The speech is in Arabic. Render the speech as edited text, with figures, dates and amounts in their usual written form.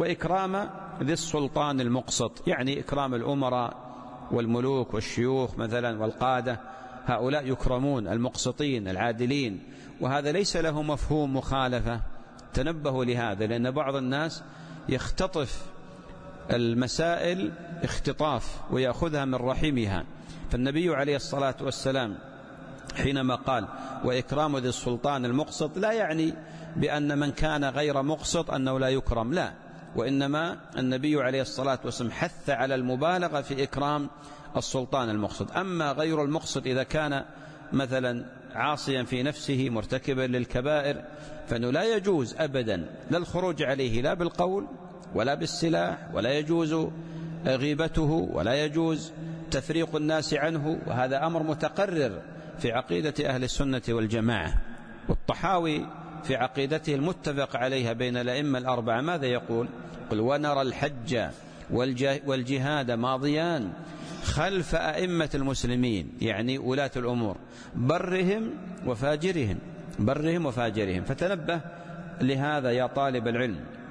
وإكرام ذي السلطان المقسط، يعني إكرام الأمراء والملوك والشيوخ مثلا والقادة، هؤلاء يكرمون، المقسطين العادلين، وهذا ليس له مفهوم مخالفة. تنبهوا لهذا، لأن بعض الناس يختطف المسائل اختطاف ويأخذها من رحمها. فالنبي عليه الصلاة والسلام حينما قال وإكرام ذي السلطان المقسط لا يعني بأن من كان غير مقسط أنه لا يكرم، لا، وإنما النبي عليه الصلاة والسلام حث على المبالغة في إكرام السلطان المقسط. أما غير المقسط إذا كان مثلا عاصيا في نفسه مرتكبا للكبائر فإنه لا يجوز أبدا لا الخروج عليه لا بالقول ولا بالسلاح، ولا يجوز غيبته، ولا يجوز تفريق الناس عنه، وهذا أمر متقرر في عقيدة أهل السنة والجماعة. والطحاوي في عقيدته المتفق عليها بين الأئمة الأربعة ماذا يقول؟ قل ونرى الحج والجهاد ماضيان خلف أئمة المسلمين، يعني ولاة الأمور، برهم وفاجرهم. فتنبه لهذا يا طالب العلم.